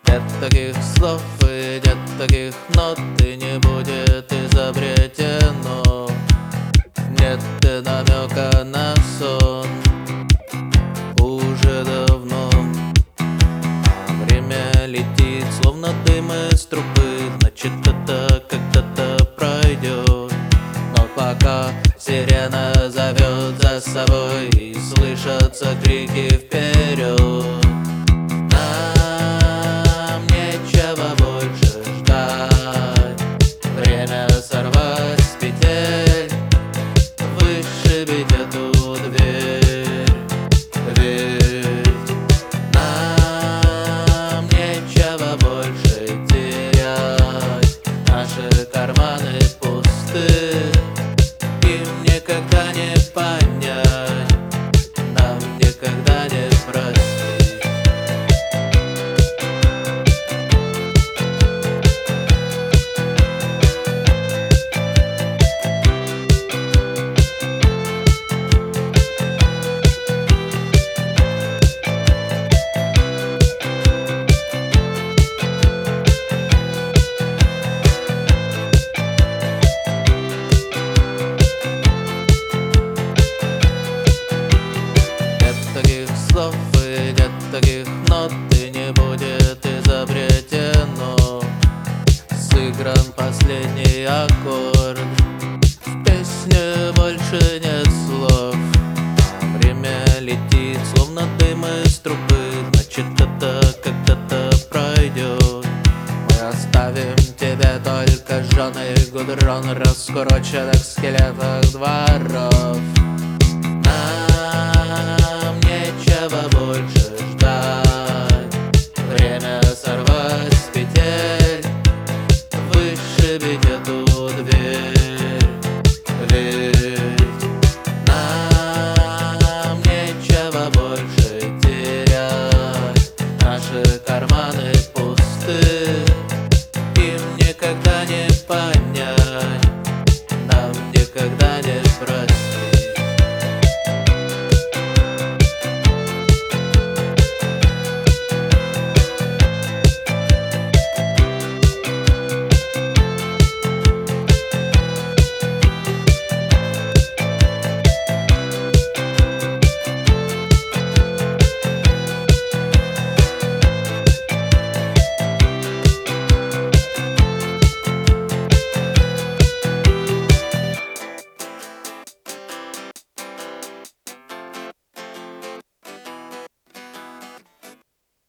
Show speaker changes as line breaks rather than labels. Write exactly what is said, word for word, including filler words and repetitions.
Нет таких слов и нет таких нот, и не будет изобретено. Нет и намека на сон уже давно. А время летит, словно дым из трубы. Значит, это когда-то пройдет. Но пока сирена зовет за собой, и слышатся крики вперед. Нам нечего больше ждать. Время сорвать с петель, вышибить эту дверь. Ведь нам нечего больше терять. Наши карманы пусты, им никогда не понять, нам никогда не простить. Таких слов и нет таких нот, и не будет изобретено. Сыгран последний аккорд, в песне больше нет слов. Время летит, словно дым из трубы. Значит, это когда-то пройдет. Мы оставим тебе только жженый гудрон, раскуроченных скелетах дворов.